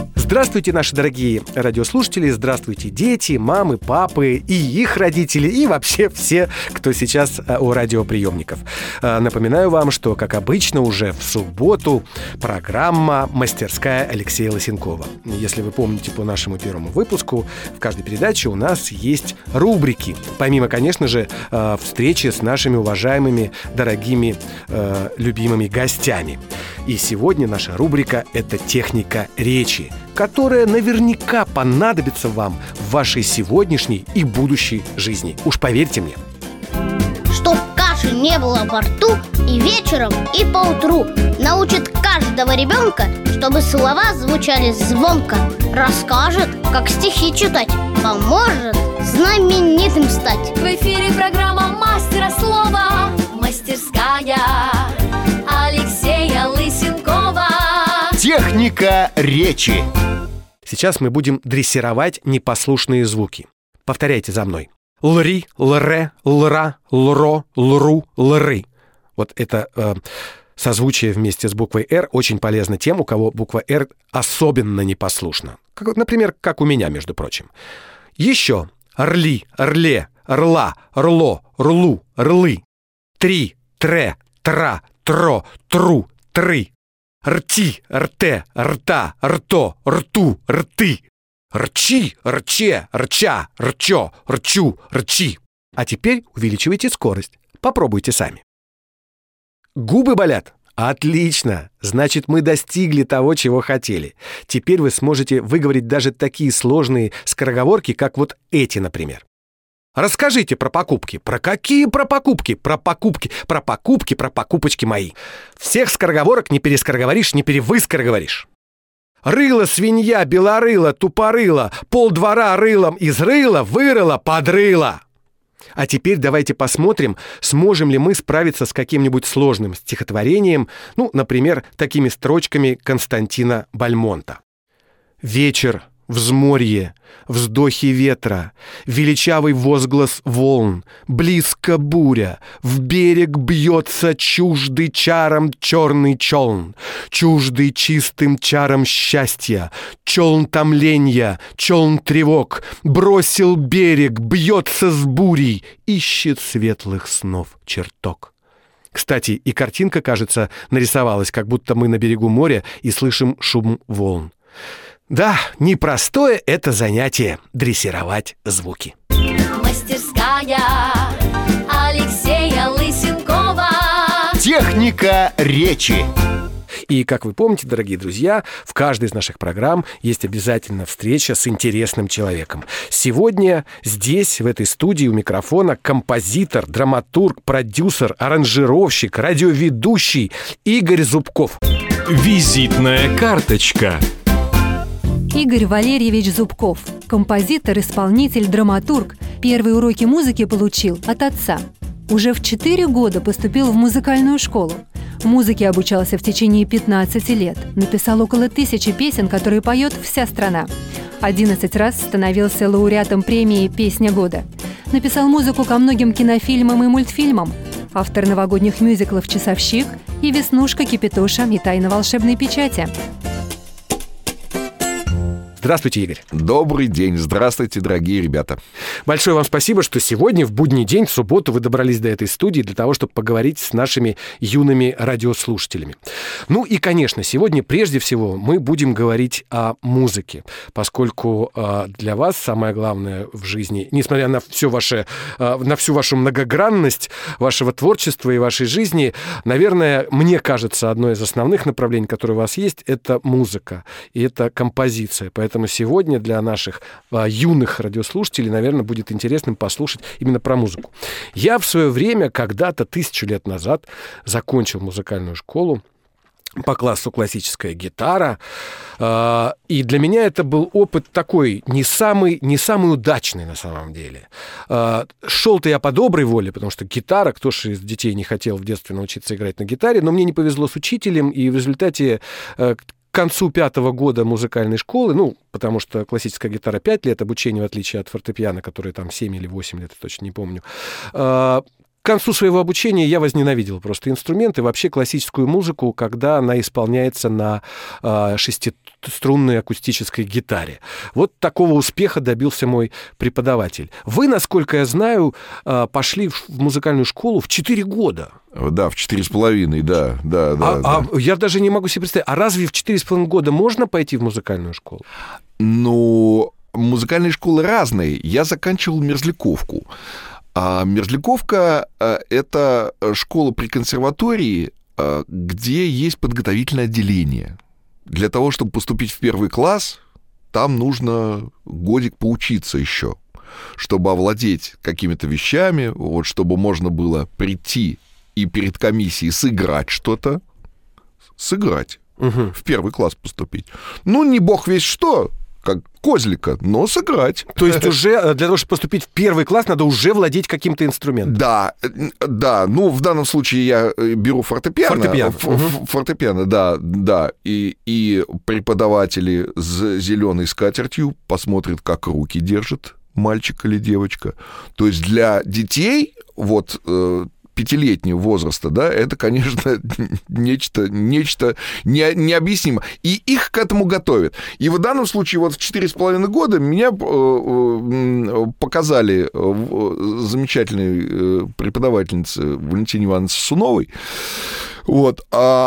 Здравствуйте, наши дорогие радиослушатели, здравствуйте, дети, мамы, папы и их родители, и вообще все, кто сейчас у радиоприемников. Напоминаю вам, что, как обычно, уже в субботу программа «Мастерская Алексея Лысенкова». Если вы помните по нашему первому выпуску, в каждой передаче у нас есть рубрики. Помимо, конечно же, встречи с нашими уважаемыми, дорогими, любимыми гостями. И сегодня наша рубрика – это «Техника речи», которая наверняка понадобится вам в вашей сегодняшней и будущей жизни. Уж поверьте мне. Чтоб каши не было во рту и вечером, и поутру. Научит каждого ребенка, чтобы слова звучали звонко. Расскажет, как стихи читать. Поможет знаменитым стать. В эфире программа «Мастера слова». Мастерская Алексея Лысенкова. Техника речи. Сейчас мы будем дрессировать непослушные звуки. Повторяйте за мной. Лри, лре, лра, лро, лру, лры. Вот это созвучие вместе с буквой «Р» очень полезно тем, у кого буква «Р» особенно непослушна. Например, как у меня, между прочим. Еще. Рли, рле, рла, рло, рлу, рлы. Три, тре, тра, тро, тру, тры. Рти, рте, рта, рто, рту, рты. Рчи, рче, рча, рчо, рчу, рчи. А теперь увеличивайте скорость. Попробуйте сами. Губы болят? Отлично! Значит, мы достигли того, чего хотели. Теперь вы сможете выговорить даже такие сложные скороговорки, как вот эти, например. Расскажите про покупки. Про какие про покупки? Про покупки, про покупки, про покупочки мои. Всех скороговорок не перескороговоришь, не перевыскороговоришь. Рыло, свинья, белорыло, тупорыло, полдвора рылом изрыло, вырыло, подрыло. А теперь давайте посмотрим, сможем ли мы справиться с каким-нибудь сложным стихотворением, например, такими строчками Константина Бальмонта. Вечер, взморье, вздохи ветра, величавый возглас волн, близко буря, в берег бьется чуждый чаром черный челн, чуждый чистым чаром счастья, челн томленья, челн тревог, бросил берег, бьется с бурей, ищет светлых снов чертог. Кстати, и картинка, кажется, нарисовалась, как будто мы на берегу моря и слышим шум волн. Да, непростое это занятие – дрессировать звуки. Мастерская Алексея Лысенкова. Техника речи. И, как вы помните, дорогие друзья, в каждой из наших программ есть обязательно встреча с интересным человеком. Сегодня здесь, в этой студии у микрофона, композитор, драматург, продюсер, аранжировщик, радиоведущий Игорь Зубков. Визитная карточка. Игорь Валерьевич Зубков. Композитор, исполнитель, драматург. Первые уроки музыки получил от отца. Уже в 4 года поступил в музыкальную школу. Музыке обучался в течение 15 лет. Написал около 1000 песен, которые поет вся страна. 11 раз становился лауреатом премии «Песня года». Написал музыку ко многим кинофильмам и мультфильмам. Автор новогодних мюзиклов «Часовщик» и «Веснушка, Кипятоша» и «Тайна волшебной печати». Здравствуйте, Игорь. Добрый день. Здравствуйте, дорогие ребята. Большое вам спасибо, что сегодня, в будний день, в субботу, вы добрались до этой студии для того, чтобы поговорить с нашими юными радиослушателями. И, конечно, сегодня прежде всего мы будем говорить о музыке, поскольку для вас самое главное в жизни, несмотря на всю вашу многогранность вашего творчества и вашей жизни, наверное, мне кажется, одно из основных направлений, которое у вас есть, это музыка и это композиция. Поэтому сегодня для наших юных радиослушателей, наверное, будет интересным послушать именно про музыку. Я в свое время, когда-то, 1000 лет назад, закончил музыкальную школу по классу классическая гитара. И для меня это был опыт такой, не самый удачный на самом деле. Шел-то я по доброй воле, потому что гитара, кто же из детей не хотел в детстве научиться играть на гитаре, но мне не повезло с учителем, и в результате к концу 5-го года музыкальной школы, потому что классическая гитара 5 лет обучения, в отличие от фортепиано, которое там 7 или 8 лет, точно не помню, к концу своего обучения я возненавидел просто инструмент и вообще классическую музыку, когда она исполняется на шестиструнной акустической гитаре. Вот такого успеха добился мой преподаватель. Вы, насколько я знаю, пошли в музыкальную школу в 4 года. Да, в 4,5, да. Я даже не могу себе представить, а разве в 4,5 года можно пойти в музыкальную школу? Ну, музыкальные школы разные. Я заканчивал Мерзляковку. А Мерзляковка — это школа при консерватории, где есть подготовительное отделение. Для того, чтобы поступить в 1 класс, там нужно годик поучиться еще, чтобы овладеть какими-то вещами, вот, чтобы можно было прийти и перед комиссией сыграть что-то, в 1 класс поступить. Ну, не бог весь что, как козлика, но сыграть. То есть уже для того, чтобы поступить в 1 класс, надо уже владеть каким-то инструментом. Да. Ну, в данном случае я беру фортепиано. Фортепиано, да. И преподаватели с зеленой скатертью посмотрят, как руки держит мальчик или девочка. То есть для детей, вот, 5-летнего возраста, да, это, конечно, нечто необъяснимо. И их к этому готовят. И в данном случае вот в 4,5 года меня показали замечательной преподавательнице Валентине Ивановне Сосуновой. Вот.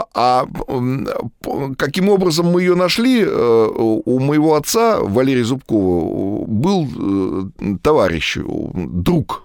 Каким образом мы ее нашли? У моего отца, Валерия Зубкова, был товарищ, друг,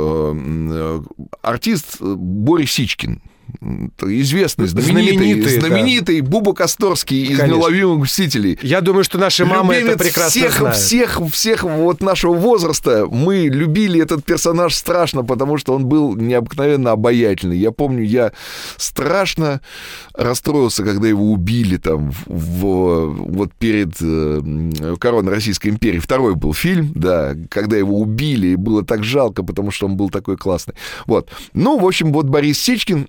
артист Борис Сичкин. Известный, знаменитый Буба Косторский из «Неуловимых мстителей». Я думаю, что наши мамы это прекрасно знают. Всех вот нашего возраста мы любили этот персонаж страшно, потому что он был необыкновенно обаятельный. Я помню, я страшно расстроился, когда его убили там вот перед короной Российской империи. 2-й был фильм, да, когда его убили, и было так жалко, потому что он был такой классный. Вот. Ну, в общем, вот Борис Сичкин,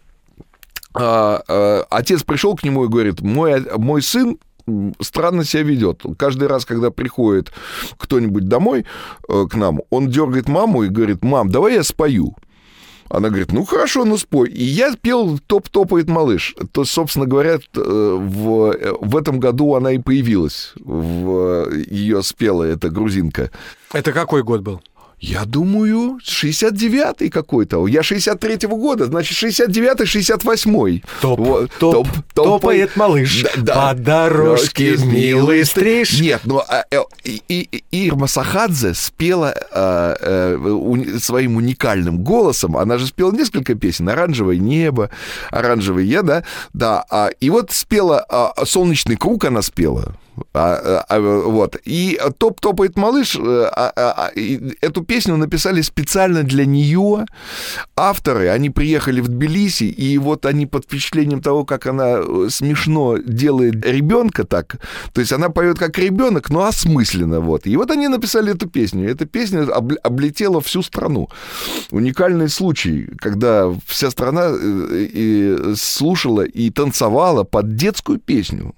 отец пришел к нему и говорит: мой сын странно себя ведет. Каждый раз, когда приходит кто-нибудь домой к нам, он дергает маму и говорит: мам, давай я спою. Она говорит: ну хорошо, ну спой. И я пел «Топ-топает малыш». То, собственно говоря, в этом году она и появилась. Ее спела эта грузинка. Это какой год был? Я думаю, 69-й какой-то. Я 63-го года, значит, 69-й, 68-й. Топает малыш по дорожке, милый стриж. Нет, но Ирма Сахадзе спела своим уникальным голосом. Она же спела несколько песен. «Оранжевое небо», «Оранжевый я», да? Да. И вот спела «Солнечный круг», она спела. Вот. И «Топ-топает малыш», эту песню написали специально для нее. Авторы, они приехали в Тбилиси, и вот они под впечатлением того, как она смешно делает ребенка так, то есть она поет как ребенок, но осмысленно. Вот. И вот они написали эту песню. Эта песня облетела всю страну. Уникальный случай, когда вся страна слушала и танцевала под детскую песню.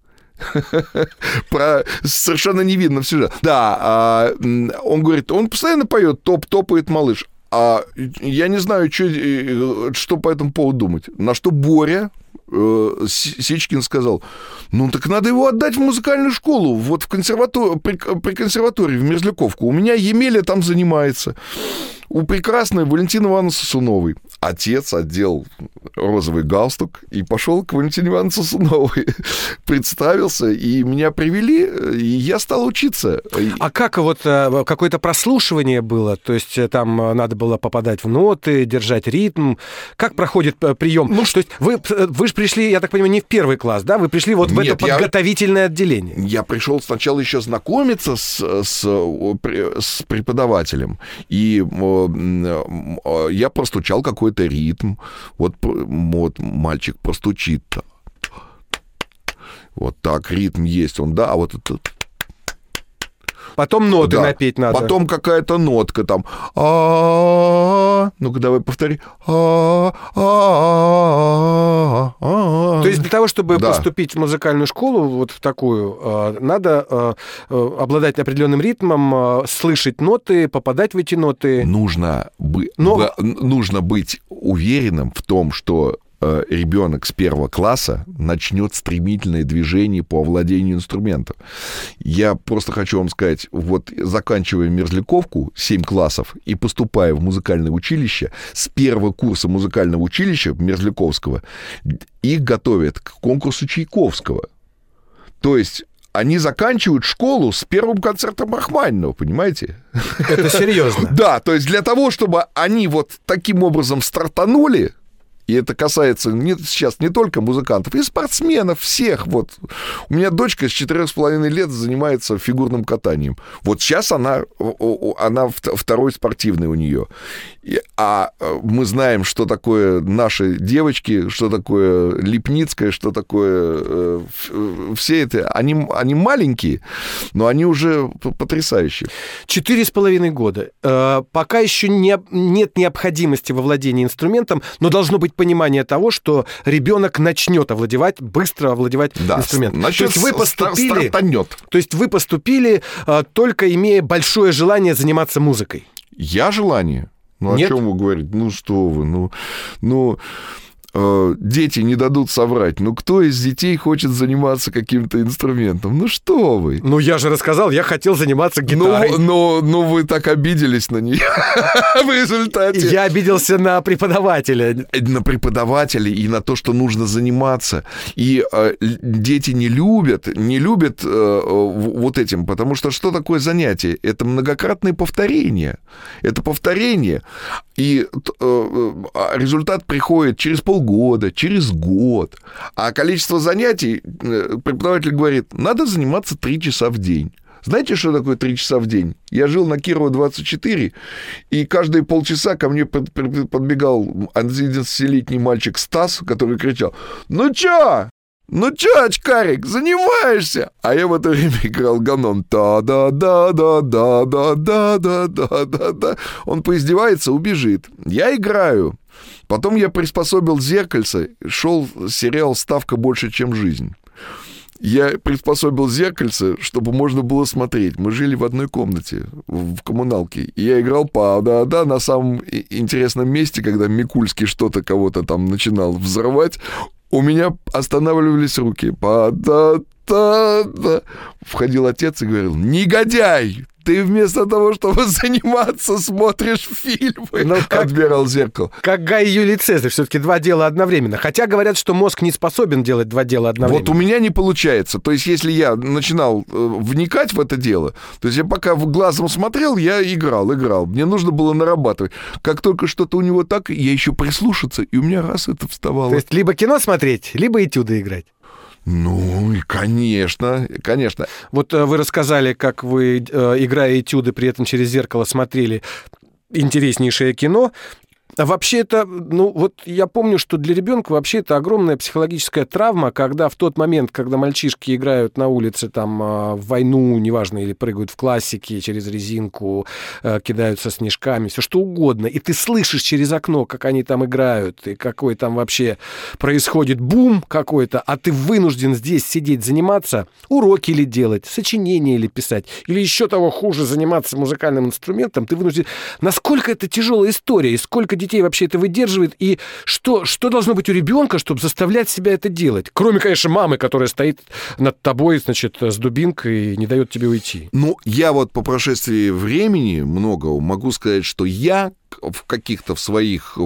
Про совершенно невинном сюжете. Да, он говорит, он постоянно поет «Топ-топает малыш». А я не знаю, что по этому поводу думать. На что Боря Сичкин сказал: ну так надо его отдать в музыкальную школу, вот в при консерватории в Мерзляковку. У меня Емеля там занимается. У прекрасной Валентины Ивановны Сосуновой. Отец одел розовый галстук и пошел к Валентине Ивановне Сосуновой. Представился, и меня привели, и я стал учиться. А как вот какое-то прослушивание было? То есть там надо было попадать в ноты, держать ритм. Как проходит прием? Ну, то есть вы же пришли, я так понимаю, не в 1 класс, да? Вы пришли вот в это подготовительное отделение. Я пришел сначала еще знакомиться с преподавателем, и я простучал какой-то ритм. Вот мальчик простучит. Вот так ритм есть. Он, да, вот это. Потом ноты Да. напеть надо. Потом какая-то нотка там. Ну-ка, давай повтори. То есть для того, чтобы Да. поступить в музыкальную школу, вот в такую, надо обладать определенным ритмом, слышать ноты, попадать в эти ноты. нужно быть уверенным в том, что ребенок с 1 класса начнет стремительное движение по овладению инструментом. Я просто хочу вам сказать, вот заканчивая Мерзляковку, 7 классов, и поступая в музыкальное училище, с 1 курса музыкального училища Мерзляковского, их готовят к конкурсу Чайковского. То есть они заканчивают школу с первым концертом Рахманинова, понимаете? Это серьезно. Да, то есть для того, чтобы они вот таким образом стартанули, и это касается сейчас не только музыкантов, и спортсменов всех. Вот. У меня дочка с 4,5 лет занимается фигурным катанием. Вот сейчас она второй спортивный у нее. А мы знаем, что такое наши девочки, что такое Липницкая, что такое... Все это... Они маленькие, но они уже потрясающие. 4,5 года. Пока еще нет необходимости во владении инструментом, но должно быть понимание того, что ребенок начнет быстро овладевать инструментом. Значит, То есть вы поступили, стартанет. То есть вы поступили, только имея большое желание заниматься музыкой. Я желание? Ну, Нет? о чем вы говорите? Ну, что вы? Дети не дадут соврать. Ну, кто из детей хочет заниматься каким-то инструментом? Ну, что вы? Ну, я же рассказал, я хотел заниматься гитарой. Ну, вы так обиделись на нее в результате. Я обиделся на преподавателя. На преподавателей и на то, что нужно заниматься. И дети не любят вот этим, потому что такое занятие? Это многократное повторение. Это повторение. И результат приходит через полгода, через год. А количество занятий, преподаватель говорит, надо заниматься 3 часа в день. Знаете, что такое 3 часа в день? Я жил на Кирова 24, и каждые полчаса ко мне подбегал 11-летний мальчик Стас, который кричал, ну чё, очкарик, занимаешься? А я в это время играл ганом. Да-да-да-да-да-да-да-да-да-да. Он поиздевается, убежит. Я играю. Потом я приспособил зеркальце. Шел сериал «Ставка больше, чем жизнь». Я приспособил зеркальце, чтобы можно было смотреть. Мы жили в одной комнате, в коммуналке. И я играл да на самом интересном месте, когда Микульский что-то кого-то там начинал взрывать. У меня останавливались руки. Входил отец и говорил, негодяй, ты вместо того, чтобы заниматься, смотришь фильмы. Отбирал зеркало. Как Гай и Юлий Цезарь, все-таки 2 дела одновременно. Хотя говорят, что мозг не способен делать 2 дела одновременно. Вот у меня не получается. То есть, если я начинал вникать в это дело, то есть я пока глазом смотрел, я играл. Мне нужно было нарабатывать. Как только что-то у него так, я еще прислушаться, и у меня раз это вставало. То есть либо кино смотреть, либо этюды играть. Ну, и конечно. Вот вы рассказали, как вы, играя этюды, при этом через зеркало смотрели интереснейшее кино. А вообще это, вот я помню, что для ребенка вообще это огромная психологическая травма, когда в тот момент, когда мальчишки играют на улице там в войну, неважно, или прыгают в классики через резинку, кидаются снежками, все что угодно, и ты слышишь через окно, как они там играют, и какой там вообще происходит бум какой-то, а ты вынужден здесь сидеть, заниматься, уроки или делать, сочинения или писать, или еще того хуже, заниматься музыкальным инструментом, ты вынужден... Насколько это тяжелая история, и сколько детей вообще это выдерживает, и что должно быть у ребенка, чтобы заставлять себя это делать? Кроме, конечно, мамы, которая стоит над тобой, значит, с дубинкой и не дает тебе уйти. Ну, я вот по прошествии времени многого могу сказать, что я в каких-то своих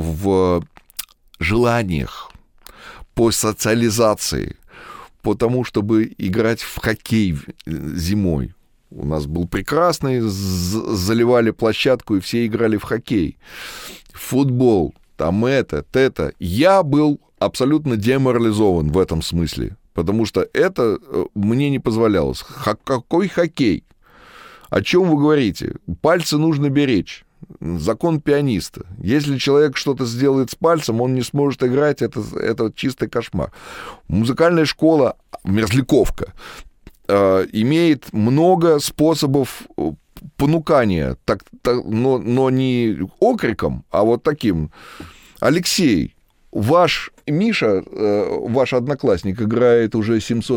желаниях по социализации, по тому, чтобы играть в хоккей зимой. У нас был прекрасный, заливали площадку, и все играли в хоккей. Футбол, там это. Я был абсолютно деморализован в этом смысле, потому что это мне не позволялось. Какой хоккей? О чем вы говорите? Пальцы нужно беречь. Закон пианиста. Если человек что-то сделает с пальцем, он не сможет играть, это чистый кошмар. Музыкальная школа Мерзляковка. имеет много способов понукания, но не окриком, а вот таким. Алексей, ваш Миша, ваш одноклассник, играет уже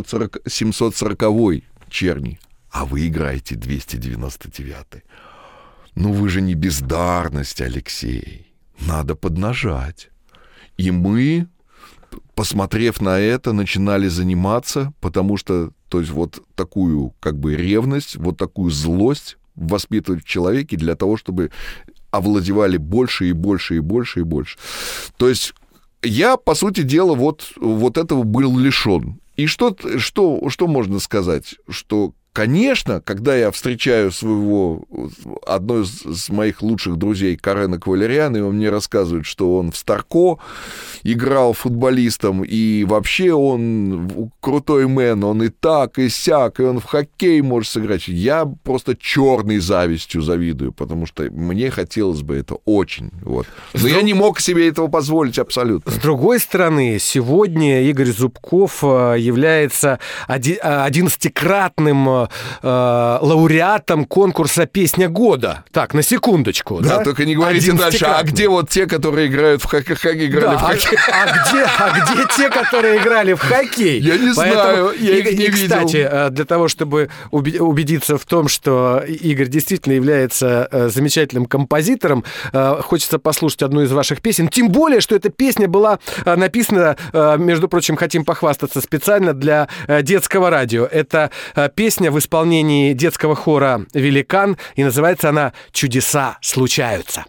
740-й черни, а вы играете 299-й. Ну вы же не бездарность, Алексей. Надо поднажать. И мы, посмотрев на это, начинали заниматься, потому что, то есть, вот такую как бы ревность, вот такую злость воспитывать в человеке для того, чтобы овладевали больше и больше и больше и больше. То есть я, по сути дела, вот этого был лишен. И что можно сказать? Что, конечно, когда я встречаю одного из моих лучших друзей, Карена Кавалеряна, и он мне рассказывает, что он в Старко играл футболистом, и вообще он крутой мэн, он и так, и сяк, и он в хоккей может сыграть. Я просто черной завистью завидую, потому что мне хотелось бы это очень. Вот. Но я не мог себе этого позволить абсолютно. С другой стороны, сегодня Игорь Зубков является 11-кратным лауреатом конкурса «Песня года». Так, на секундочку. Да, только не говорите дальше. А где вот те, которые играют в хоккей, играли в хоккей? А где те, которые играли в хоккей? Я не знаю, я их не видел. Кстати, для того, чтобы убедиться в том, что Игорь действительно является замечательным композитором, хочется послушать одну из ваших песен. Тем более, что эта песня была написана, между прочим, хотим похвастаться, специально для детского радио. Это песня в исполнении детского хора «Великан», и называется она «Чудеса случаются».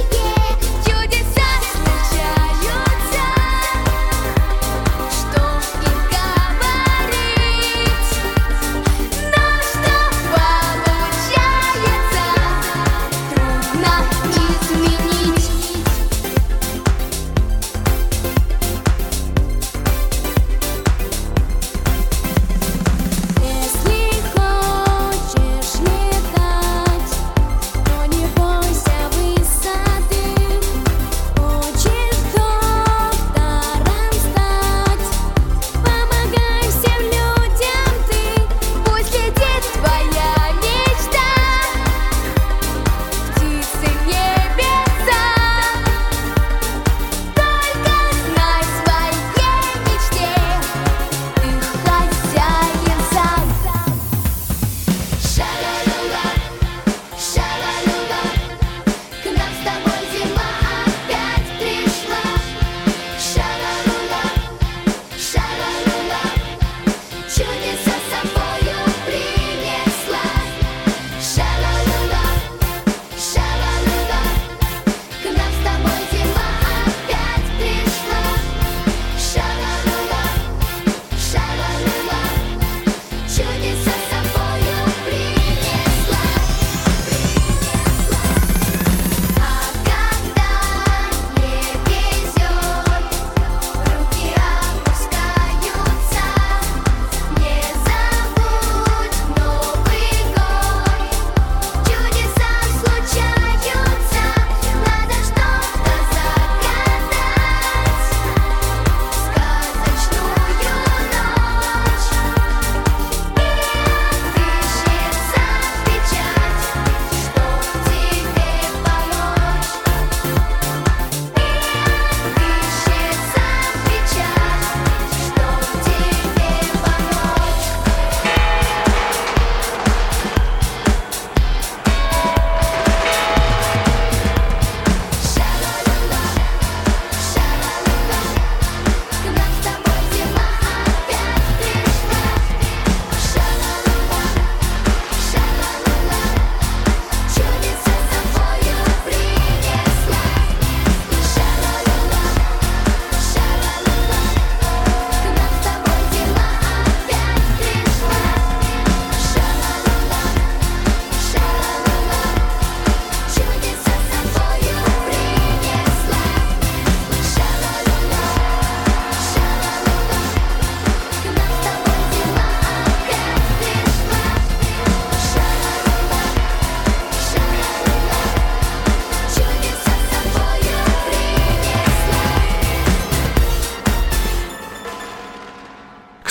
Чудеса случаются, что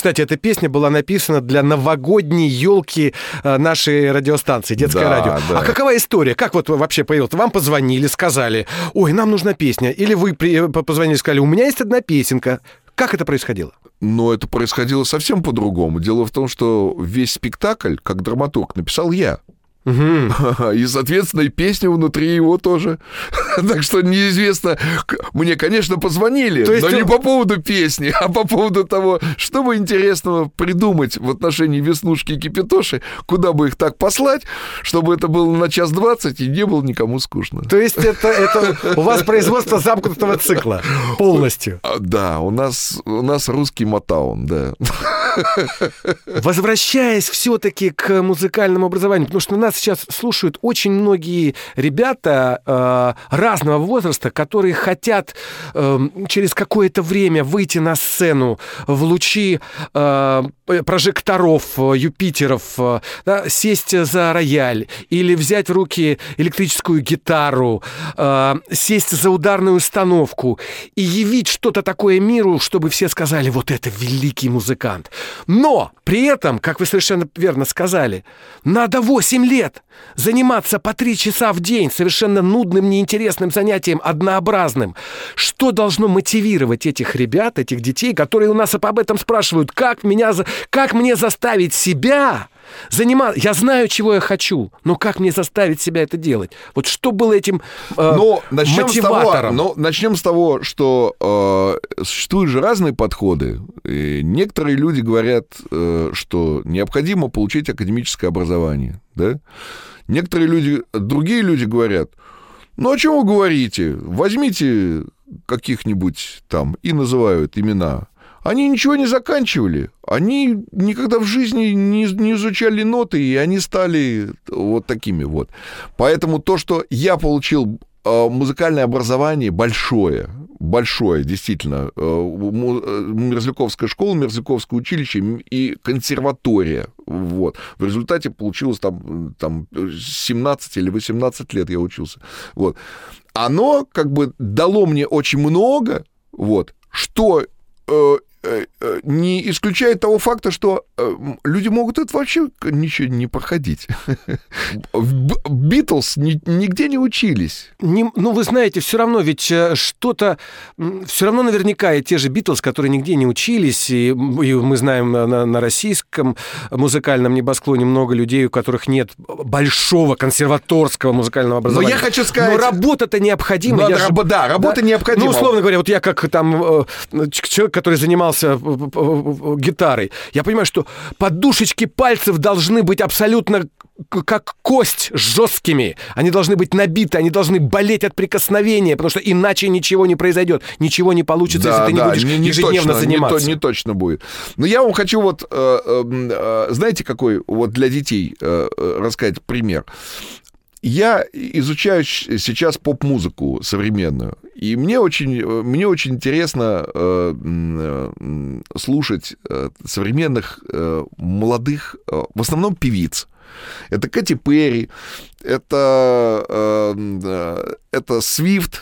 Кстати, эта песня была написана для новогодней елки нашей радиостанции, детское радио. Да. А какова история? Как вот вообще появилось? Вам позвонили, сказали, ой, нам нужна песня. Или вы позвонили, сказали, у меня есть одна песенка. Как это происходило? Но это происходило совсем по-другому. Дело в том, что весь спектакль, как драматург, написал я. И, соответственно, и песня внутри его тоже. Так что неизвестно. Мне, конечно, позвонили, но не по поводу песни, а по поводу того, что бы интересного придумать в отношении Веснушки и Кипятоши, куда бы их так послать, чтобы это было на 1:20 и не было никому скучно. То есть это у вас производство замкнутого цикла полностью? Да, у нас русский Мотаун, да. Возвращаясь все-таки к музыкальному образованию, потому что нас сейчас слушают очень многие ребята разного возраста, которые хотят через какое-то время выйти на сцену в лучи прожекторов, Юпитеров, да, сесть за рояль или взять в руки электрическую гитару, сесть за ударную установку и явить что-то такое миру, чтобы все сказали, вот это великий музыкант. Но при этом, как вы совершенно верно сказали, надо 8 лет заниматься по 3 часа в день совершенно нудным, неинтересным занятием, однообразным. Что должно мотивировать этих ребят, этих детей, которые у нас об этом спрашивают, как мне заставить себя заниматься? Я знаю, чего я хочу, но как мне заставить себя это делать? Вот что было этим мотиватором? Начнем с того, что существуют же разные подходы. И некоторые люди говорят, что необходимо получить академическое образование, да? Другие люди говорят, ну, о чем вы говорите? Возьмите каких-нибудь там, и называют имена. Они ничего не заканчивали, они никогда в жизни не изучали ноты, и они стали вот такими вот. Поэтому то, что я получил музыкальное образование большое, действительно, Мерзляковская школа, Мерзляковское училище и консерватория. Вот. В результате получилось там 17 или 18 лет я учился. Вот. Оно как бы дало мне очень много, вот, что не исключает того факта, что люди могут это вообще ничего не проходить. Битлз нигде не учились. Ну, вы знаете, все равно ведь что-то... Все равно наверняка и те же Битлз, которые нигде не учились, и мы знаем на российском музыкальном небосклоне много людей, у которых нет большого консерваторского музыкального образования. Но я хочу сказать... Но работа-то необходима. Работа необходима. Ну, условно говоря, вот я как там человек, который занимался гитарой, я понимаю, что подушечки пальцев должны быть абсолютно как кость жесткими. Они должны быть набиты, они должны болеть от прикосновения, потому что иначе ничего не произойдет, ничего не получится, если ты не будешь ежедневно заниматься. Не точно будет. Но я вам хочу вот, знаете, какой вот для детей рассказать пример. Я изучаю сейчас поп-музыку современную, и мне очень интересно слушать современных молодых, в основном певиц. Это Кэти Перри, это Свифт,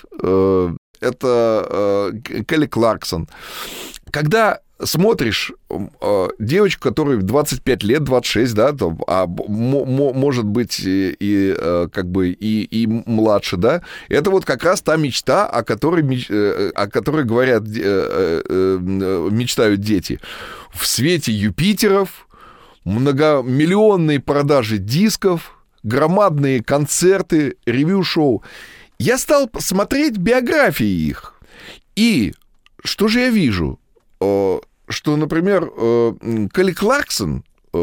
это Келли Кларксон. Когда смотришь девочку, которой 25 лет, 26, да, там, может быть и как бы и младше, да, это вот как раз та мечта, о которой говорят, мечтают дети. В свете Юпитеров, многомиллионные продажи дисков, громадные концерты, ревью-шоу. Я стал смотреть биографии их. И что же я вижу? Что, например, Келли Кларксон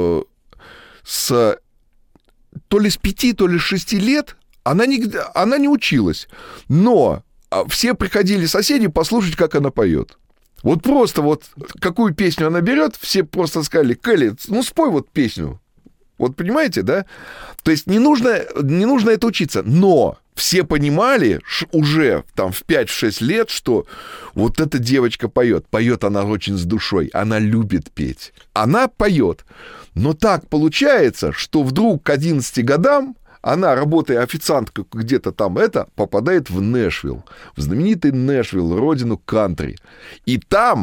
то ли с 5, то ли с 6 лет она не училась, но все приходили соседи послушать, как она поет. Вот просто вот какую песню она берет, все просто сказали: Келли, ну спой вот песню. Вот понимаете, да? То есть не нужно это учиться, но все понимали уже там в 5-6 лет, что вот эта девочка поет. Поет она очень с душой, она любит петь. Она поет. Но так получается, что вдруг к 11 годам она, работая официанткой где-то там, попадает в Нэшвилл, в знаменитый Нэшвилл, родину кантри. И там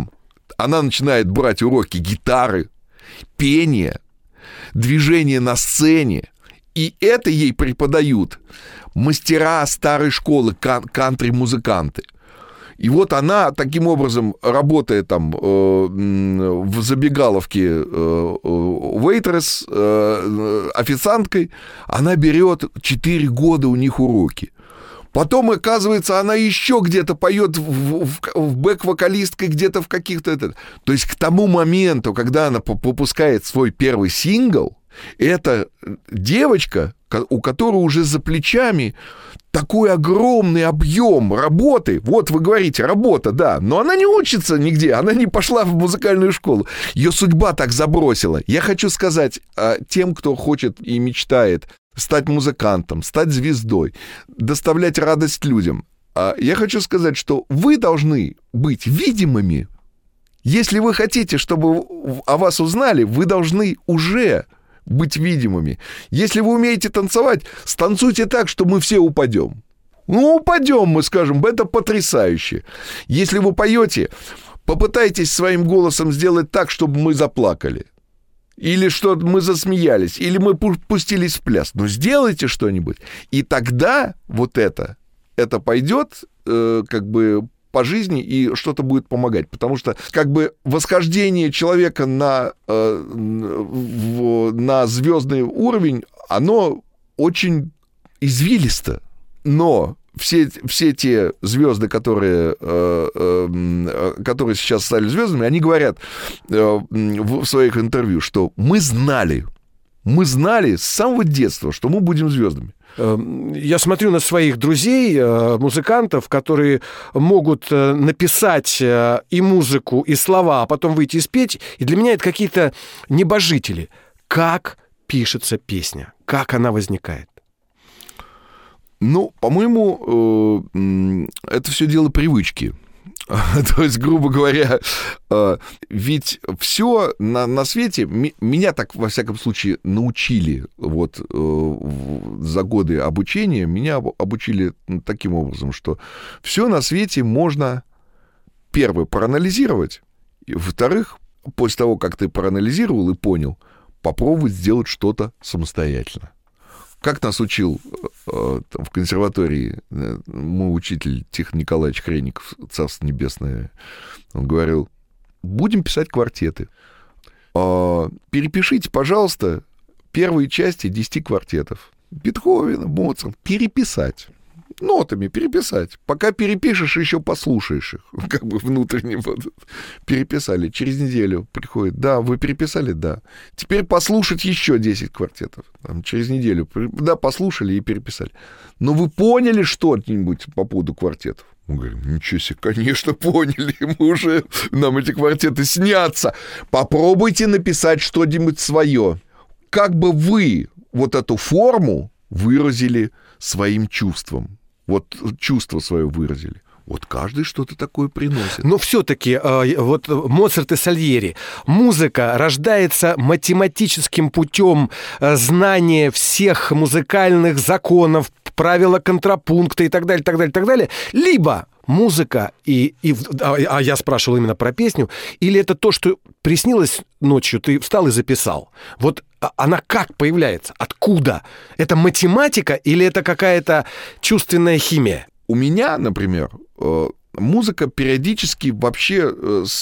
Она начинает брать уроки гитары, пения, движения на сцене. И это ей преподают мастера старой школы, кантри-музыканты. И вот она таким образом, работая там в забегаловке вейтрес, официанткой, она берет 4 года у них уроки. Потом, оказывается, она еще где-то поет в бэк-вокалисткой, где-то в каких-то... То есть к тому моменту, когда она выпускает свой первый сингл, это девочка, у которой уже за плечами такой огромный объем работы. Вот вы говорите, работа, да, но она не учится нигде, она не пошла в музыкальную школу. Ее судьба так забросила. Я хочу сказать тем, кто хочет и мечтает стать музыкантом, стать звездой, доставлять радость людям. Я хочу сказать, что вы должны быть видимыми. Если вы хотите, чтобы о вас узнали, вы должны уже быть видимыми. Если вы умеете танцевать, станцуйте так, что мы все упадем. Ну, упадем, мы скажем, это потрясающе. Если вы поете, попытайтесь своим голосом сделать так, чтобы мы заплакали. Или что мы засмеялись, или мы пустились в пляс. Но сделайте что-нибудь. И тогда вот это пойдет как бы по жизни, и что-то будет помогать. Потому что как бы восхождение человека на звездный уровень, оно очень извилисто. Но все те звезды, которые сейчас стали звездами, они говорят в своих интервью, что мы знали с самого детства, что мы будем звездами. Я смотрю на своих друзей, музыкантов, которые могут написать и музыку, и слова, а потом выйти и спеть. И для меня это какие-то небожители. Как пишется песня? Как она возникает? Ну, по-моему, это все дело привычки. То есть, грубо говоря, ведь все на свете, меня так, во всяком случае, научили, вот за годы обучения, меня обучили таким образом, что все на свете можно, первое, проанализировать, и, во-вторых, после того, как ты проанализировал и понял, попробовать сделать что-то самостоятельно. Как нас учил в консерватории мой учитель Тихон Николаевич Хренников, Царство Небесное, он говорил, будем писать квартеты. Перепишите, пожалуйста, первые части 10 квартетов. Бетховена, Моцарт. Переписать. Нотами переписать. Пока перепишешь, еще послушаешь их. Как бы внутренне переписали. Через неделю приходит. Да, вы переписали? Да. Теперь послушать еще 10 квартетов. Там, через неделю. Да, послушали и переписали. Но вы поняли что-нибудь по поводу квартетов? Мы говорим, ничего себе, конечно, поняли. Нам эти квартеты снятся. Попробуйте написать что-нибудь свое. Как бы вы вот эту форму выразили своим чувством. Вот чувство свое выразили. Вот каждый что-то такое приносит. Но все-таки вот Моцарт и Сальери. Музыка рождается математическим путем знания всех музыкальных законов, правила контрапункта и так далее, так далее, так далее. Либо музыка, а я спрашивал именно про песню, или это то, что приснилось ночью, ты встал и записал. Вот она как появляется? Откуда? Это математика или это какая-то чувственная химия? У меня, например, музыка периодически вообще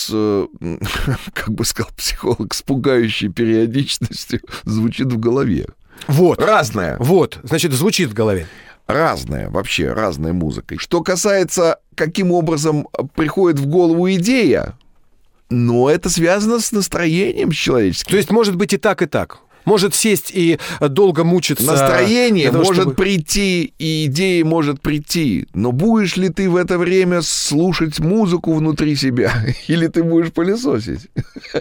как бы сказал психолог, с пугающей периодичностью звучит в голове. Вот. Разная. Вот, значит, звучит в голове. Разная, вообще разная музыка. Что касается, каким образом приходит в голову идея, но это связано с настроением человеческим. То есть может быть и так, и так. Может сесть и долго мучиться. Настроение может прийти, и идея может прийти. Но будешь ли ты в это время слушать музыку внутри себя? Или ты будешь пылесосить?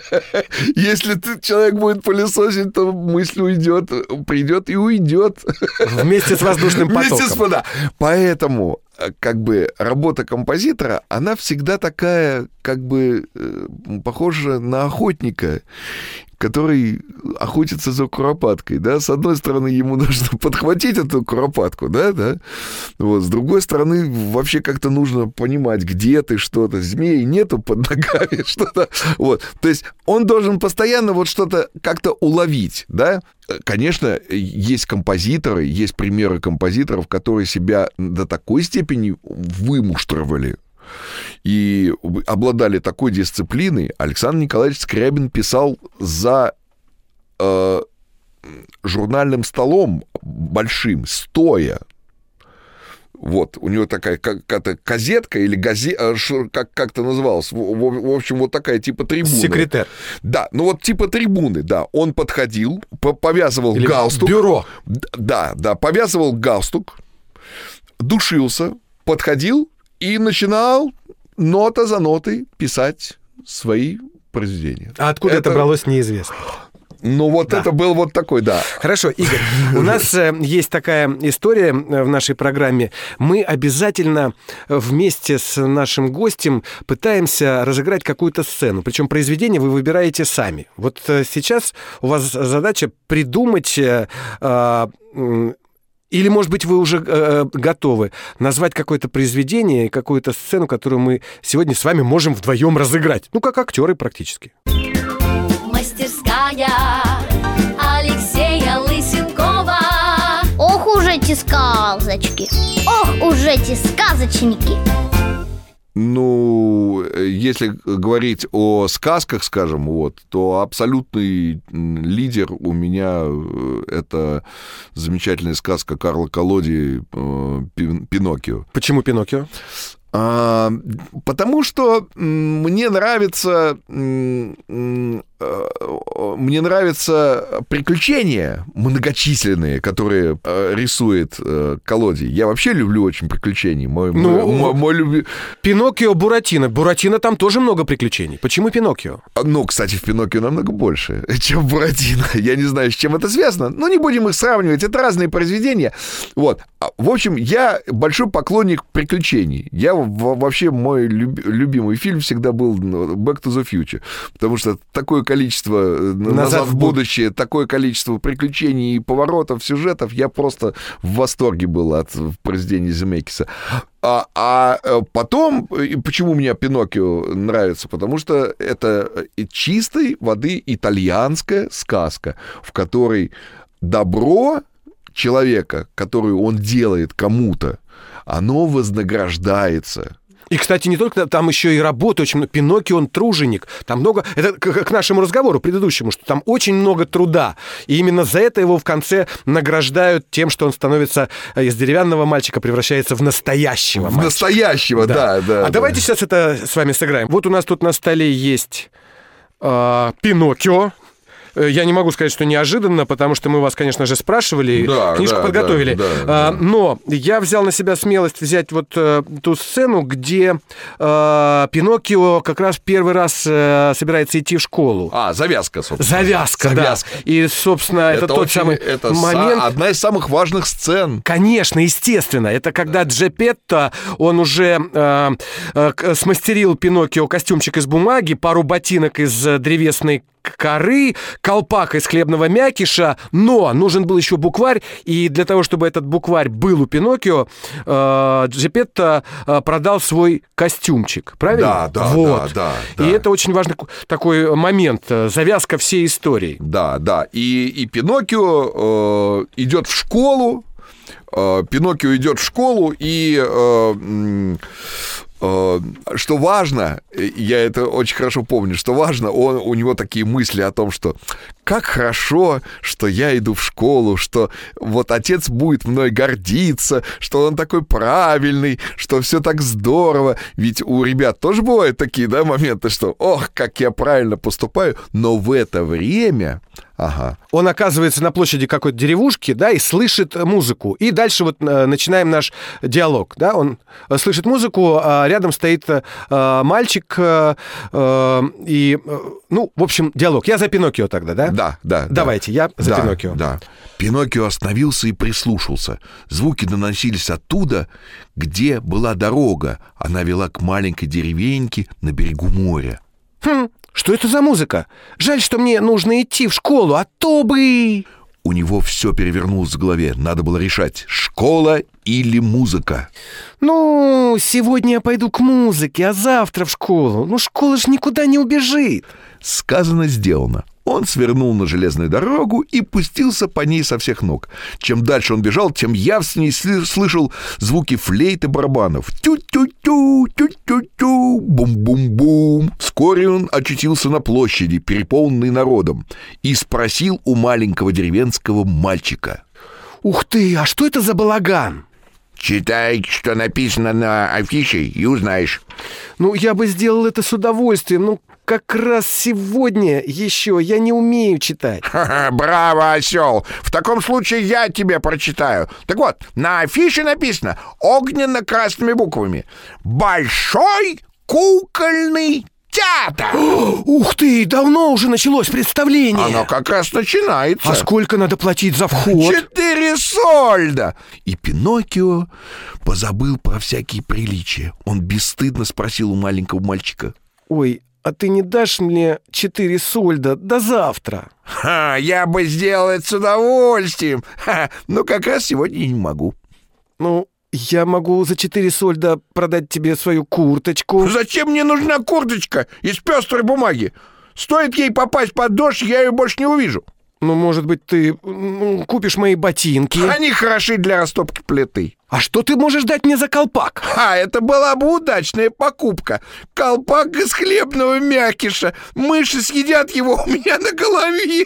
Если человек будет пылесосить, то мысль уйдет, придет и уйдет. Вместе с воздушным потоком. Поэтому как бы работа композитора, она всегда такая, как бы похожа на охотника, который охотится за куропаткой, да, с одной стороны, ему нужно подхватить эту куропатку, да, вот, с другой стороны, вообще как-то нужно понимать, где ты, что-то, змеи нету под ногами, что-то, вот, то есть он должен постоянно вот что-то как-то уловить, да. Конечно, есть композиторы, есть примеры композиторов, которые себя до такой степени вымуштровали и обладали такой дисциплиной. Александр Николаевич Скрябин писал за журнальным столом большим, стоя. Вот, у него такая какая-то казетка или как-то называлось. В общем, вот такая типа трибуна. Секретарь. Да, ну вот типа трибуны, да. Он подходил, повязывал или галстук. Бюро. Да, повязывал галстук, душился, подходил и начинал нота за нотой писать свои произведения. А откуда это бралось, неизвестно. Ну, вот да. Это был вот такой, да. Хорошо, Игорь, у нас есть такая история в нашей программе. Мы обязательно вместе с нашим гостем пытаемся разыграть какую-то сцену. Причем произведение вы выбираете сами. Вот сейчас у вас задача придумать... Или, может быть, вы уже готовы назвать какое-то произведение и какую-то сцену, которую мы сегодня с вами можем вдвоем разыграть. Ну, как актеры практически. Мастерская Алексея Лысенкова. Ох уж эти сказочки, ох уж эти сказочники. Ну, если говорить о сказках, скажем, вот, то абсолютный лидер у меня это замечательная сказка Карла Колоди «Пиноккио». Почему «Пиноккио»? Потому что мне нравятся приключения многочисленные, которые рисует Колоди. Я вообще люблю очень приключений. Мой Пиноккио, Буратино. Буратино там тоже много приключений. Почему Пиноккио? Ну, кстати, в Пиноккио намного больше, чем в Буратино. Я не знаю, с чем это связано, но не будем их сравнивать. Это разные произведения. Вот. В общем, я большой поклонник приключений. Вообще, мой любимый фильм всегда был «Back to the Future», потому что такое количество «Назад в будущее», такое количество приключений и поворотов, сюжетов, я просто в восторге был от произведений Земекиса. А потом, почему мне «Пиноккио» нравится? Потому что это чистой воды итальянская сказка, в которой добро человека, которую он делает кому-то, оно вознаграждается. И, кстати, не только там еще и работа очень много. Пиноккио, он труженик. Там много... Это к нашему разговору предыдущему, что там очень много труда. И именно за это его в конце награждают тем, что он становится из деревянного мальчика, превращается в настоящего мальчика. Настоящего, да. Давайте сейчас это с вами сыграем. Вот у нас тут на столе есть Пиноккио. Я не могу сказать, что неожиданно, потому что мы вас, конечно же, спрашивали, книжку подготовили. Но я взял на себя смелость взять вот ту сцену, где Пиноккио как раз первый раз собирается идти в школу. Завязка, собственно. Завязка, да. И, собственно, это тот самый момент. Одна из самых важных сцен. Конечно, естественно. Это когда Джепетто, он уже смастерил Пиноккио костюмчик из бумаги, пару ботинок из древесной коры, колпак из хлебного мякиша, но нужен был еще букварь, и для того, чтобы этот букварь был у Пиноккио, Джепетто продал свой костюмчик, правильно? Да. Вот. И это очень важный такой момент, завязка всей истории. Да. И Пиноккио идет в школу, и... что важно, я это очень хорошо помню, что важно, у него такие мысли о том, что как хорошо, что я иду в школу, что вот отец будет мной гордиться, что он такой правильный, что все так здорово. Ведь у ребят тоже бывают такие, да, моменты, что ох, как я правильно поступаю, но в это время... Он оказывается на площади какой-то деревушки, да, и слышит музыку. И дальше вот начинаем наш диалог, да, он слышит музыку, а рядом стоит мальчик, и, ну, в общем, диалог. Я за Пиноккио тогда, да? Да. Давайте, я за Пиноккио. Да. Пиноккио остановился и прислушался. Звуки доносились оттуда, где была дорога. Она вела к маленькой деревеньке на берегу моря. Что это за музыка? Жаль, что мне нужно идти в школу, а то бы... У него все перевернулось в голове. Надо было решать, школа или музыка. Ну, сегодня я пойду к музыке, а завтра в школу. Ну, школа же никуда не убежит. Сказано, сделано. Он свернул на железную дорогу и пустился по ней со всех ног. Чем дальше он бежал, тем явственнее слышал звуки флейт и барабанов. Тю-тю-тю, тю-тю-тю, бум-бум-бум. Вскоре он очутился на площади, переполненной народом, и спросил у маленького деревенского мальчика: Ух ты, а что это за балаган? «Читай, что написано на афише, и узнаешь». Ну, я бы сделал это с удовольствием. Ну, как раз сегодня еще я не умею читать. Ха-ха, браво, осел! В таком случае я тебе прочитаю. Так вот, на афише написано огненно-красными буквами: «Большой кукольный театр». Ух ты, давно уже началось представление. Оно как раз начинается. А сколько надо платить за вход? 4 сольда. И Пиноккио позабыл про всякие приличия. Он бесстыдно спросил у маленького мальчика: Ой, а ты не дашь мне 4 сольда до завтра? «Ха, я бы сделал это с удовольствием. Ха, но как раз сегодня не могу». Ну, я могу за 4 сольда продать тебе свою курточку. Зачем мне нужна курточка из пестрой бумаги? Стоит ей попасть под дождь, я ее больше не увижу. Ну, может быть, ты купишь мои ботинки? Они хороши для растопки плиты. А что ты можешь дать мне за колпак? Это была бы удачная покупка. Колпак из хлебного мякиша. Мыши съедят его у меня на голове.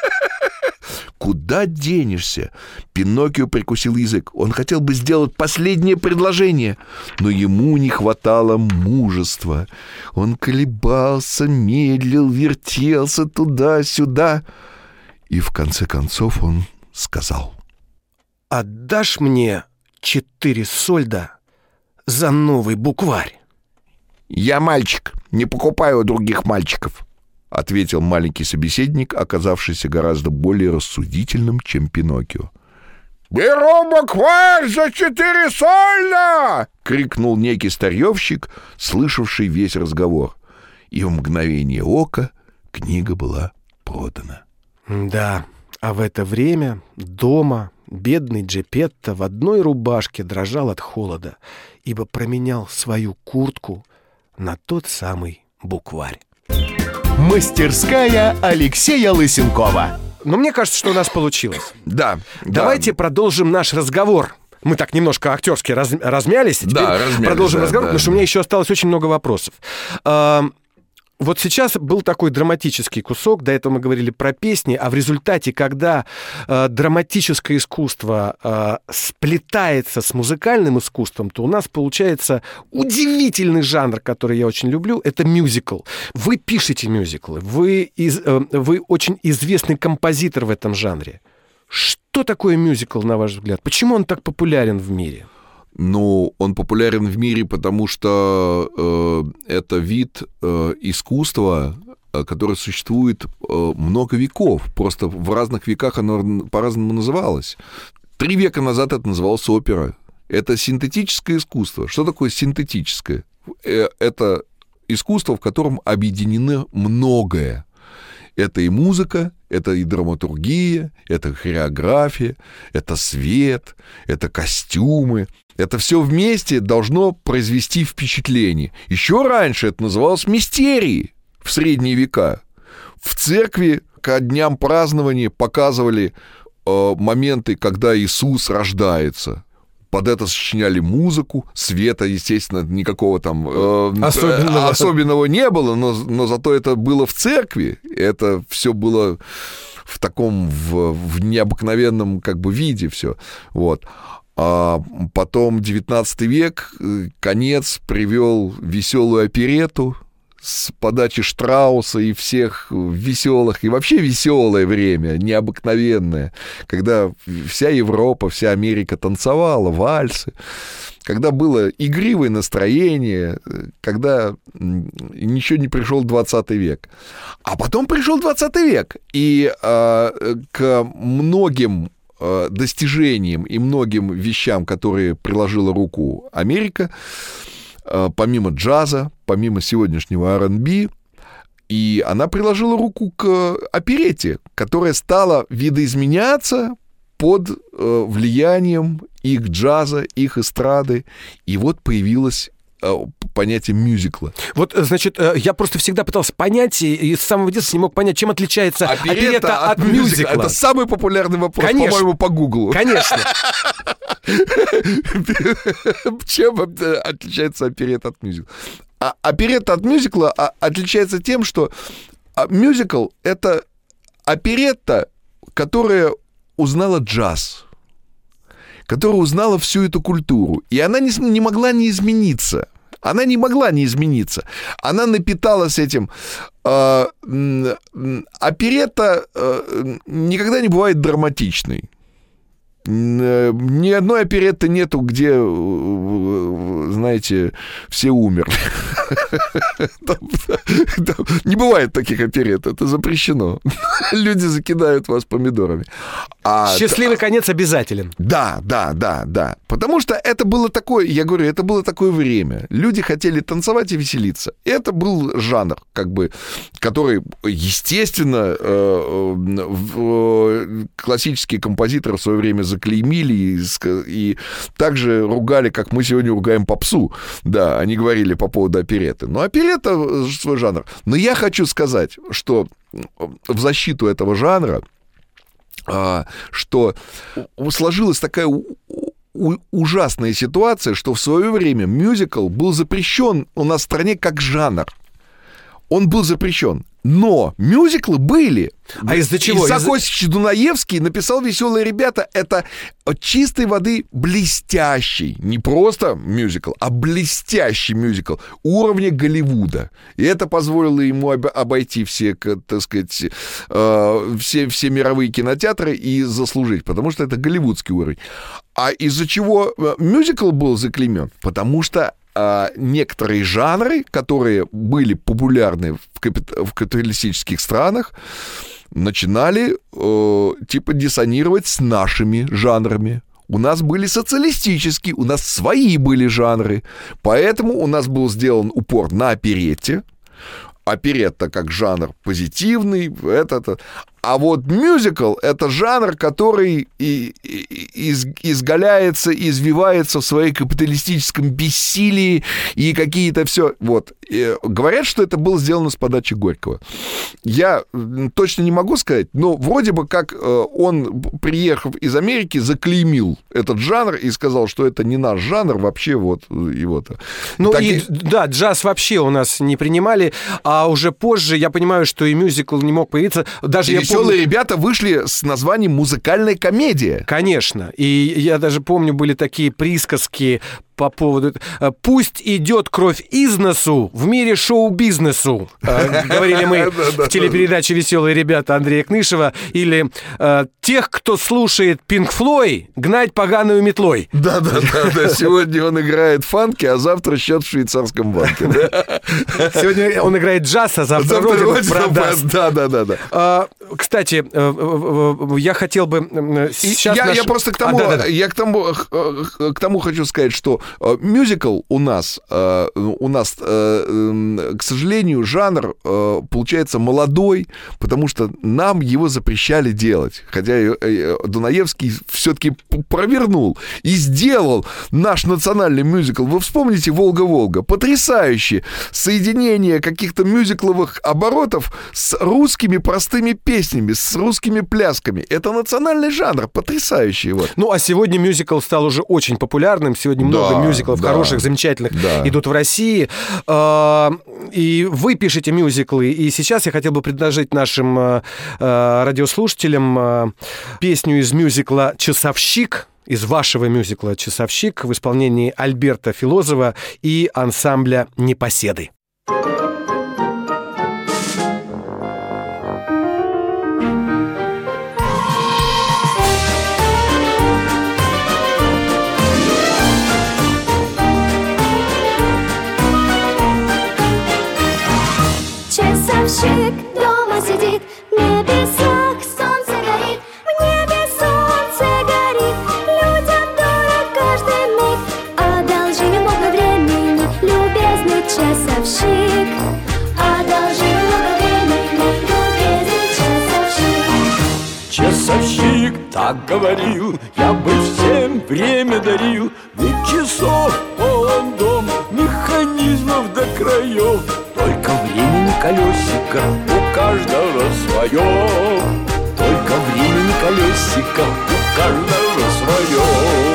Куда денешься? Пиноккио прикусил язык. Он хотел бы сделать последнее предложение, но ему не хватало мужества. Он колебался, медлил, вертелся туда-сюда. И в конце концов он сказал: Отдашь мне 4 сольда за новый букварь? «Я мальчик, не покупаю у других мальчиков», — ответил маленький собеседник, оказавшийся гораздо более рассудительным, чем Пиноккио. «Беру букварь за 4 сольда!» — крикнул некий старьевщик, слышавший весь разговор. И в мгновение ока книга была продана. Да, а в это время дома бедный Джепетто в одной рубашке дрожал от холода, ибо променял свою куртку на тот самый букварь. Мастерская Алексея Лысенкова. Но мне кажется, что у нас получилось. Да. Давайте продолжим наш разговор. Мы так немножко актерски размялись. Теперь размялись, продолжим разговор, потому что у меня да. еще осталось очень много вопросов. Вот сейчас был такой драматический кусок, до этого мы говорили про песни, а в результате, когда драматическое искусство сплетается с музыкальным искусством, то у нас получается удивительный жанр, который я очень люблю, это мюзикл. Вы пишете мюзиклы, вы очень известный композитор в этом жанре. Что такое мюзикл, на ваш взгляд? Почему он так популярен в мире? Ну, он популярен в мире, потому что это вид искусства, который существует много веков. Просто в разных веках оно по-разному называлось. 3 века назад это называлось опера. Это синтетическое искусство. Что такое синтетическое? Это искусство, в котором объединено многое. Это и музыка, это и драматургия, это хореография, это свет, это костюмы. Это все вместе должно произвести впечатление. Еще раньше это называлось мистерией в средние века. В церкви ко дням празднования показывали моменты, когда Иисус рождается. Под это сочиняли музыку, света, естественно, никакого там особенного не было, но зато это было в церкви, это все было в таком в необыкновенном как бы виде все, вот. А потом 19 век, конец, привел веселую оперетту с подачи Штрауса и всех веселых, и вообще веселое время, необыкновенное, когда вся Европа, вся Америка танцевала, вальсы, когда было игривое настроение, когда ничего не пришел 20 век. А потом пришел 20 век, и к многим достижениям и многим вещам, которые приложила руку Америка, помимо джаза, помимо сегодняшнего R&B, И она приложила руку к оперетте, которая стала видоизменяться под влиянием их джаза, их эстрады. И вот появилось понятие мюзикла. Вот, значит, я просто всегда пытался понять, и с самого детства не мог понять, чем отличается оперетта от мюзикла. Это самый популярный вопрос, Конечно. по-моему, по Гуглу. Конечно. Чем отличается оперетта от мюзикла? Оперетта от мюзикла отличается тем, что мюзикл — это оперетта, которая узнала джаз, которая узнала всю эту культуру. И она не могла не измениться. Она не могла не измениться. Она напиталась этим. Оперетта никогда не бывает драматичной. Ни одной оперетты нету, где, знаете, все умерли. Не бывает таких оперетт, это запрещено. Люди закидают вас помидорами. Счастливый конец обязателен. Да. Потому что это было такое, я говорю, это было такое время. Люди хотели танцевать и веселиться. Это был жанр, как бы, который, естественно, классические композиторы в свое время заклеймили и также ругали, как мы сегодня ругаем попсу. Да, они говорили по поводу оперетты. Но оперетта свой жанр. Но я хочу сказать, что в защиту этого жанра, что сложилась такая ужасная ситуация, что в свое время мюзикл был запрещен у нас в стране как жанр. Он был запрещен. Но мюзиклы были. А из-за чего? Исаак Осипович Дунаевский написал «Веселые ребята». Это чистой воды блестящий, не просто мюзикл, а блестящий мюзикл уровня Голливуда. И это позволило ему обойти все, так сказать, все мировые кинотеатры и заслужить, потому что это голливудский уровень. А из-за чего мюзикл был заклеймен? Потому что некоторые жанры, которые были популярны в капиталистических странах, начинали типа диссонировать с нашими жанрами. У нас были социалистические, у нас свои были жанры. Поэтому у нас был сделан упор на оперетте. Оперетта как жанр позитивный, а вот мюзикл — это жанр, который изгаляется, извивается в своей капиталистическом бессилии и какие-то все. Вот. И говорят, что это было сделано с подачи Горького. Я точно не могу сказать, но вроде бы как он, приехав из Америки, заклеймил этот жанр и сказал, что это не наш жанр вообще. Вот, и вот. Ну и да, джаз вообще у нас не принимали, а уже позже я понимаю, что и мюзикл не мог появиться. Даже я «Веселые ребята» вышли с названием «Музыкальная комедия». Конечно. И я даже помню, были такие присказки по поводу «Пусть идет кровь из носу в мире шоу-бизнесу», говорили мы в телепередаче «Веселые ребята» Андрея Кнышева, или «Тех, кто слушает Pink Floyd, гнать поганую метлой». Да. Сегодня он играет фанки, а завтра счет в швейцарском банке. Сегодня он играет джаз, а завтра родину продаст. Да. Кстати, я хотел бы сейчас... Я просто к тому хочу сказать, что мюзикл у нас, к сожалению, жанр получается молодой, потому что нам его запрещали делать. Хотя Дунаевский все-таки провернул и сделал наш национальный мюзикл. Вы вспомните «Волга-Волга». Потрясающее соединение каких-то мюзикловых оборотов с русскими простыми песнями, с русскими плясками. Это национальный жанр, потрясающий. Вот. Ну, а сегодня мюзикл стал уже очень популярным. Сегодня много мюзиклов хороших, замечательных идут в России. И вы пишете мюзиклы. И сейчас я хотел бы предложить нашим радиослушателям песню из мюзикла «Часовщик», из вашего мюзикла «Часовщик» в исполнении Альберта Филозова и ансамбля «Непоседы». Часовщик дома сидит, в небесах солнце горит, в небе солнце горит, людям дорог каждый миг. Одолжи немного времени, любезный часовщик, одолжи немного времени. как говорил, я бы всем время дарил. Ведь часов полон дом, механизмов до краев. Только времени колесико у каждого свое. Только времени колесико у каждого свое.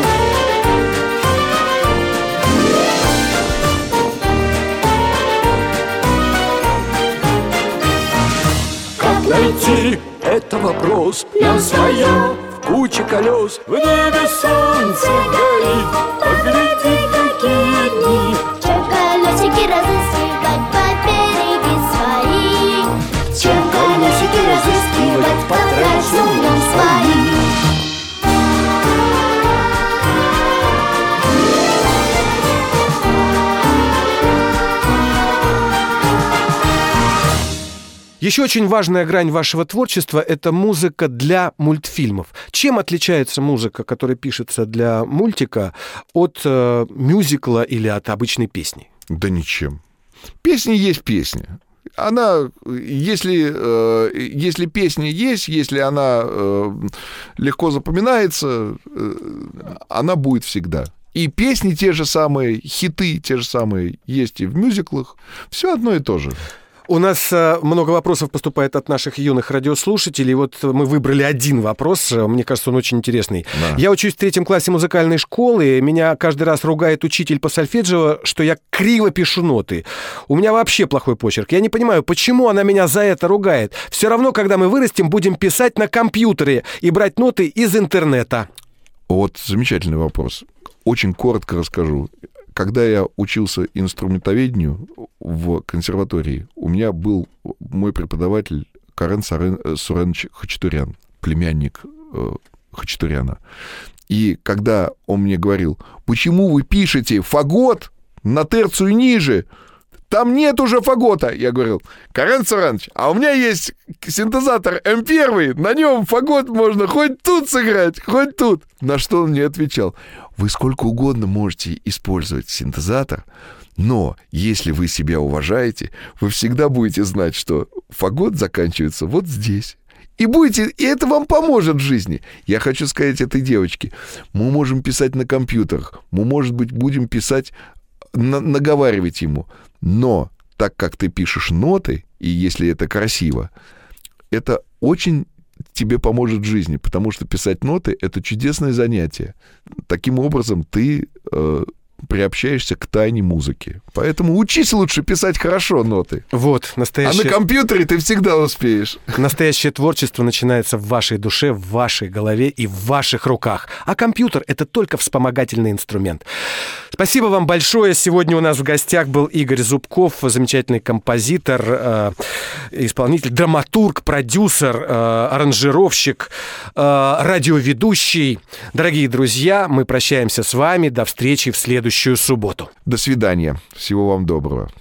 Как найти? Это вопрос. Я свое в куче колес. В небе солнце горит. Погляди, какие дни. Чем колесики разыскивать по береги свои. Чем колесики разыскивать по трассам свои. Еще очень важная грань вашего творчества – это музыка для мультфильмов. Чем отличается музыка, которая пишется для мультика, от мюзикла или от обычной песни? Да ничем. Песня есть песня. Она, если песня есть, если она легко запоминается, она будет всегда. И песни те же самые, хиты те же самые есть и в мюзиклах. Все одно и то же. У нас много вопросов поступает от наших юных радиослушателей. Вот мы выбрали один вопрос. Мне кажется, он очень интересный. Да. Я учусь в 3 классе музыкальной школы. Меня каждый раз ругает учитель по сольфеджио, что я криво пишу ноты. У меня вообще плохой почерк. Я не понимаю, почему она меня за это ругает. Все равно, когда мы вырастем, будем писать на компьютере и брать ноты из интернета. Вот замечательный вопрос. Очень коротко расскажу. Когда я учился инструментоведению в консерватории, у меня был мой преподаватель Карен Суренович Хачатурян, племянник Хачатуряна. И когда он мне говорил, почему вы пишете фагот на терцию ниже, там нет уже фагота. Я говорил, Карен Суренович, а у меня есть синтезатор М1, на нем фагот можно хоть тут сыграть, хоть тут. На что он мне отвечал, вы сколько угодно можете использовать синтезатор, но если вы себя уважаете, вы всегда будете знать, что фагот заканчивается вот здесь. И это вам поможет в жизни. Я хочу сказать этой девочке, мы можем писать на компьютерах, мы, может быть, будем писать, наговаривать ему, но так как ты пишешь ноты, и если это красиво, это очень тебе поможет в жизни, потому что писать ноты — это чудесное занятие. Таким образом, ты приобщаешься к тайне музыки. Поэтому учись лучше писать хорошо ноты. Вот, настоящее... А на компьютере ты всегда успеешь. Настоящее творчество начинается в вашей душе, в вашей голове и в ваших руках. А компьютер — это только вспомогательный инструмент. Спасибо вам большое. Сегодня у нас в гостях был Игорь Зубков, замечательный композитор, исполнитель, драматург, продюсер, аранжировщик, радиоведущий. Дорогие друзья, мы прощаемся с вами. До встречи в следующую субботу. До свидания. Всего вам доброго.